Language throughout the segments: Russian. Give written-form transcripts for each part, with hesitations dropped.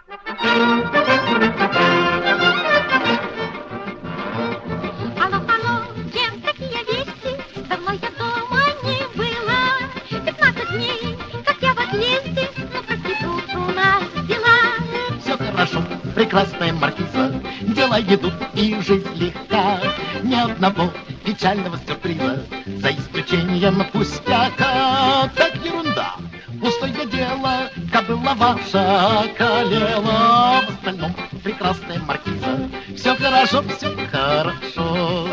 Алло, алло, чем такие вести? Давно я дома не была. 15 дней, как я в отъезде, но прости, тут у нас дела. Все хорошо, прекрасная маркиза, дела идут и жизнь легка. Ни одного печального сюрприза, за исключением пустяка. Так ерунда, пустое дело, кобыла ваша околела. В остальном прекрасная маркиза, все хорошо, все хорошо.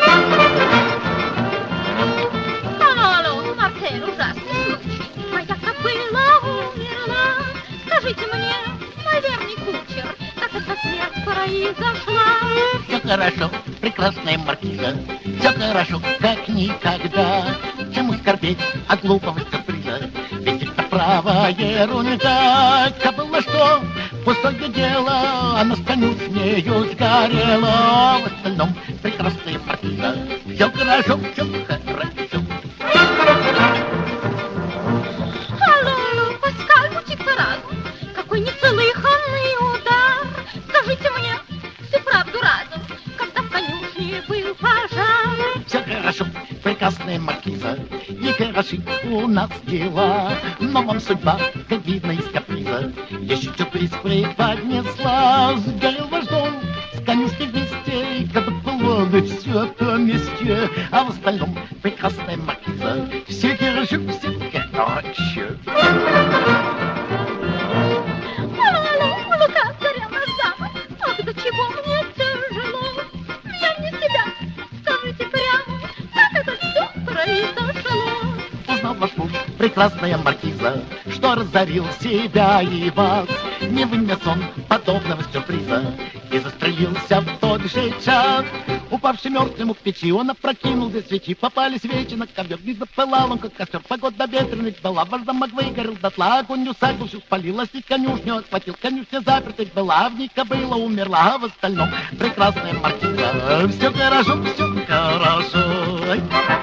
Алло, Марсель, ужасный случай. Моя кобыла умерла. Скажите мне, наверный кучер, как эта смерть произошла? Все хорошо, прекрасная маркиза, все хорошо, как никогда. Чему скорбеть от глупого сюрприза? Ведь это право ерунда. Кобыла что? Пустое дело, она с коню с нею сгорела. В остальном прекрасная маркиза, все хорошо, все хорошо. Алло, Паскаль, будьте разум. Какой неслыханный удар. Скажите мне всю правду разом, когда в конюшне был пожар. Все хорошо, прекрасная маркиза, не хороши у нас дела. Но вам судьба, как видно из каприза, еще сюрприз преподнесла. Сгорел ваш дом, с конюшней вместе, и когда полоны все по месте. А в остальном прекрасная маркиза, все хорошо, все хорошо. Алло, Лука, царевна дама, ах, до чего мне тяжело. Я не себя, скажите прямо, как это все произошло. Узнал ваш муж, прекрасная маркиза, что разорил себя и вас. Не вынес он подобного сюрприза и застрелился в тот же час. Упавший мертвым в печи, он опрокинул две свечи. Попали свечи на ковер, не запылал он, как костер. Погода ветреная была, ваш замок выгорел дотла. Огонь усадил, спалилась и конюшню отхватил. Конюшня запертой была, в ней кобыла умерла. А в остальном прекрасная маркиза, все хорошо, все хорошо.